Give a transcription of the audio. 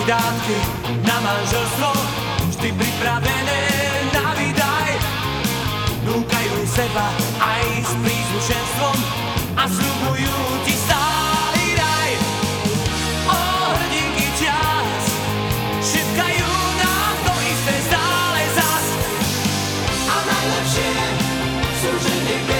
kandidátky na manželstvo, vždy pripravené na výdaj. Núkajú seba aj s príslušenstvom a sľubujú ti stály raj. O hrdinky čas šepkajú nám to isté stále zas. A najlepšie sú ženy.